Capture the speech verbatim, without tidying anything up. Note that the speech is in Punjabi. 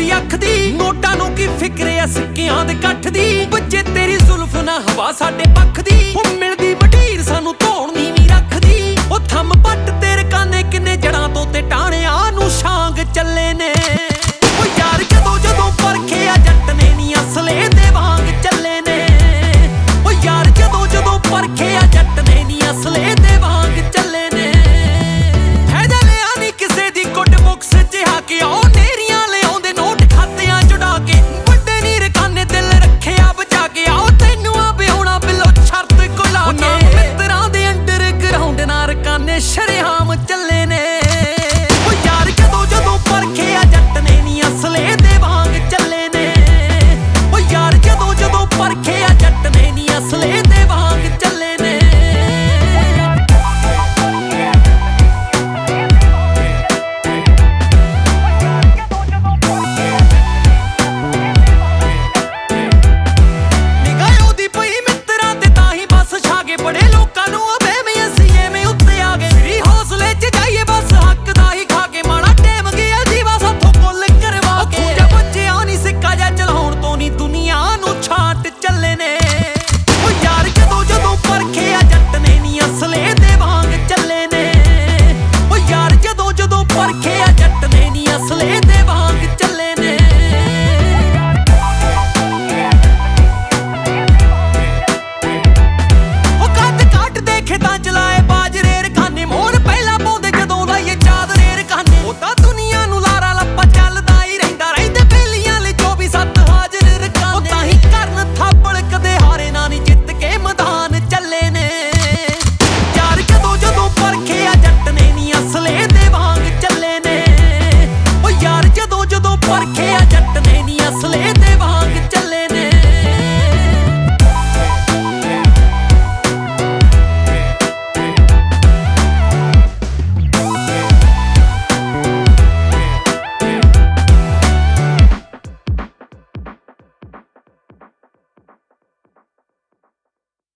ਵੀ ਅੱਖ ਦੀ। ਨੋਟਾਂ ਨੂੰ ਕੀ ਫਿਕਰ ਐ ਸਿੱਕਿਆਂ ਦੇ ਇਕੱਠ ਦੀ। ਬੱਚੇ ਤੇਰੀ ਜ਼ੁਲਫ ਨਾ ਹਵਾ ਸਾਡੇ ਪੱਖ ਦੀ। ਉਹ ਮਿਲਦੀ ਮਢੀਰ ਸਾਨੂੰ ਧੋਣ ਨੀਵੀਂ ਰੱਖਦੀ। ਉਹ ਥੰਮ ਪੱਟ ਤੇਰੇ ਕਾਨੇ ਕਿੰਨੇ ਜੜਾਂ ਤੋਂ ਤੇ ਟਾਣਿਆਂ ਨੂੰ ਛਾਂਗ ਚੱਲੇ ਨੇ।